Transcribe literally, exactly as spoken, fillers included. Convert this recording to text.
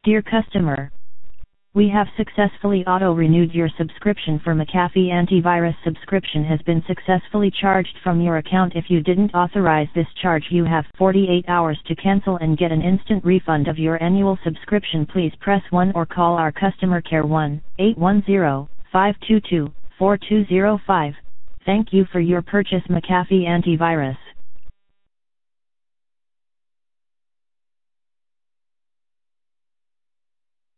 Dear customer, we have successfully auto-renewed your subscription for McAfee Antivirus. Subscription has been successfully charged from your account. If you didn't authorize this charge, you have forty-eight hours to cancel and get an instant refund of your annual subscription. Please press one or call our customer care one eight one zero, five two two, four two zero five. Thank you for your purchase. McAfee Antivirus.